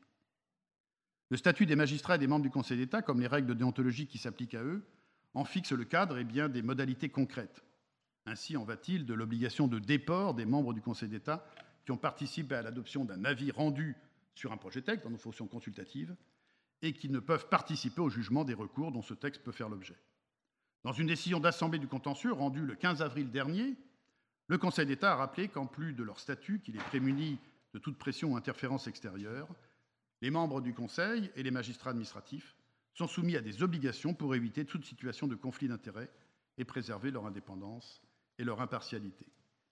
Le statut des magistrats et des membres du Conseil d'État, comme les règles de déontologie qui s'appliquent à eux, en fixe le cadre et bien des modalités concrètes. Ainsi en va-t-il de l'obligation de déport des membres du Conseil d'État qui ont participé à l'adoption d'un avis rendu sur un projet de texte dans nos fonctions consultatives et qui ne peuvent participer au jugement des recours dont ce texte peut faire l'objet. Dans une décision d'Assemblée du contentieux rendue le quinze avril dernier, le Conseil d'État a rappelé qu'en plus de leur statut qui les prémunit de toute pression ou interférence extérieure, les membres du Conseil et les magistrats administratifs sont soumis à des obligations pour éviter toute situation de conflit d'intérêts et préserver leur indépendance et leur impartialité.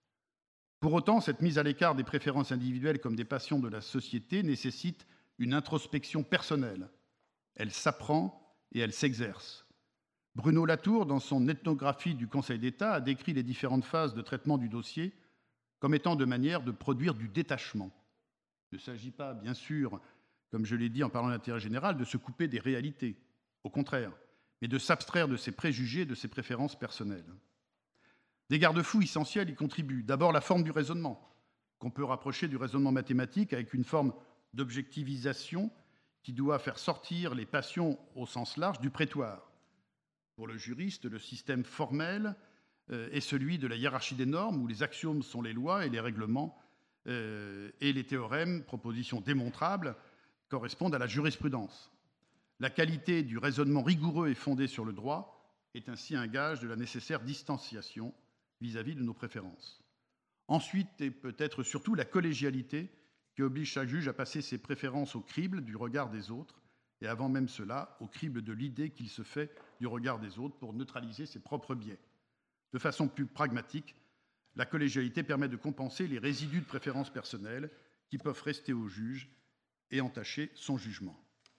Pour autant, cette mise à l'écart des préférences individuelles comme des passions de la société nécessite une introspection personnelle. Elle s'apprend et elle s'exerce. Bruno Latour, dans son ethnographie du Conseil d'État, a décrit les différentes phases de traitement du dossier comme étant de manière de produire du détachement. Il ne s'agit pas, bien sûr, comme je l'ai dit en parlant d'intérêt général, de se couper des réalités, au contraire, mais de s'abstraire de ses préjugés et de ses préférences personnelles. Des garde-fous essentiels y contribuent. D'abord, la forme du raisonnement, qu'on peut rapprocher du raisonnement mathématique avec une forme d'objectivisation qui doit faire sortir les passions au sens large du prétoire. Pour le juriste, le système formel euh, est celui de la hiérarchie des normes, où les axiomes sont les lois et les règlements, euh, et les théorèmes, propositions démontrables, correspondent à la jurisprudence. La qualité du raisonnement rigoureux et fondé sur le droit est ainsi un gage de la nécessaire distanciation vis-à-vis de nos préférences. Ensuite, et peut-être surtout, la collégialité qui oblige chaque juge à passer ses préférences au crible du regard des autres, et avant même cela, au crible de l'idée qu'il se fait du regard des autres pour neutraliser ses propres biais. De façon plus pragmatique, la collégialité permet de compenser les résidus de préférences personnelles qui peuvent rester au juge et entacher son jugement.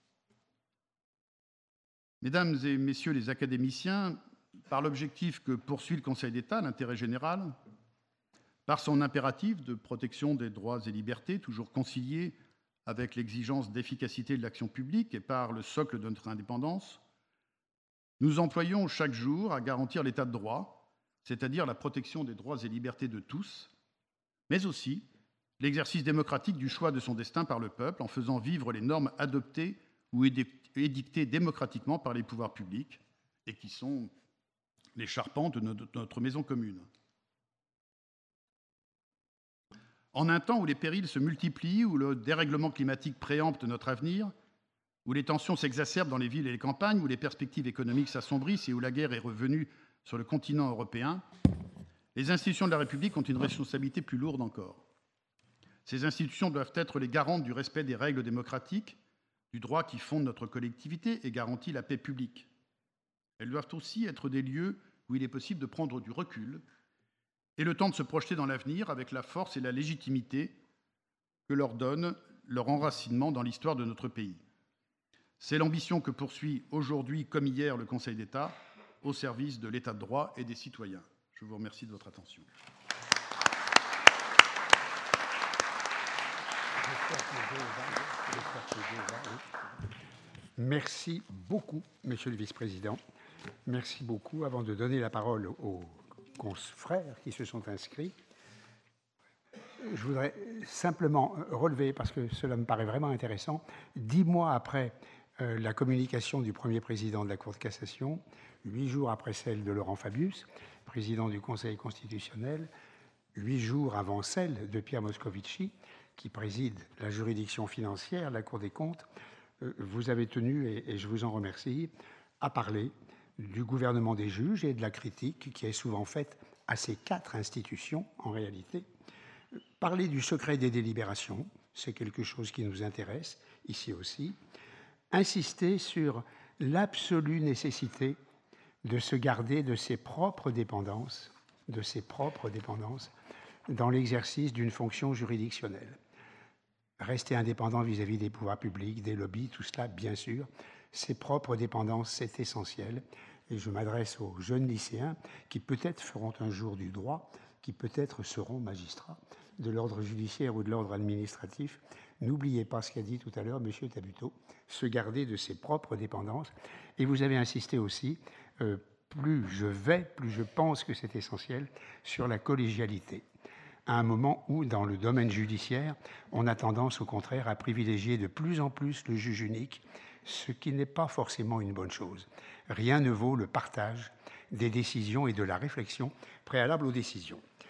Mesdames et messieurs les académiciens, par l'objectif que poursuit le Conseil d'État, l'intérêt général, par son impératif de protection des droits et libertés, toujours concilié avec l'exigence d'efficacité de l'action publique et par le socle de notre indépendance, nous employons chaque jour à garantir l'état de droit, c'est-à-dire la protection des droits et libertés de tous, mais aussi l'exercice démocratique du choix de son destin par le peuple en faisant vivre les normes adoptées ou édictées démocratiquement par les pouvoirs publics et qui sont les charpents de notre maison commune. En un temps où les périls se multiplient, où le dérèglement climatique préempte notre avenir, où les tensions s'exacerbent dans les villes et les campagnes, où les perspectives économiques s'assombrissent et où la guerre est revenue sur le continent européen, les institutions de la République ont une responsabilité plus lourde encore. Ces institutions doivent être les garantes du respect des règles démocratiques, du droit qui fonde notre collectivité et garantit la paix publique. Elles doivent aussi être des lieux où il est possible de prendre du recul et le temps de se projeter dans l'avenir avec la force et la légitimité que leur donne leur enracinement dans l'histoire de notre pays. C'est l'ambition que poursuit aujourd'hui, comme hier, le Conseil d'État, au service de l'État de droit et des citoyens. Je vous remercie de votre attention. Merci beaucoup, Monsieur le Vice-président. Merci beaucoup. Avant de donner la parole aux confrères qui se sont inscrits, je voudrais simplement relever, parce que cela me paraît vraiment intéressant, dix mois après euh, la communication du premier président de la Cour de cassation, huit jours après celle de Laurent Fabius, président du Conseil constitutionnel, huit jours avant celle de Pierre Moscovici, qui préside la juridiction financière, la Cour des comptes, euh, vous avez tenu, et, et je vous en remercie, à parler du gouvernement des juges et de la critique qui est souvent faite à ces quatre institutions, en réalité. Parler du secret des délibérations, c'est quelque chose qui nous intéresse, ici aussi. Insister sur l'absolue nécessité de se garder de ses propres dépendances, de ses propres dépendances dans l'exercice d'une fonction juridictionnelle. Rester indépendant vis-à-vis des pouvoirs publics, des lobbies, tout cela, bien sûr. Ses propres dépendances, c'est essentiel. Et je m'adresse aux jeunes lycéens qui peut-être feront un jour du droit, qui peut-être seront magistrats de l'ordre judiciaire ou de l'ordre administratif. N'oubliez pas ce qu'a dit tout à l'heure M. Tabuteau, se garder de ses propres dépendances. Et vous avez insisté aussi, euh, plus je vais, plus je pense que c'est essentiel, sur la collégialité. À un moment où, dans le domaine judiciaire, on a tendance, au contraire, à privilégier de plus en plus le juge unique, ce qui n'est pas forcément une bonne chose. Rien ne vaut le partage des décisions et de la réflexion préalable aux décisions.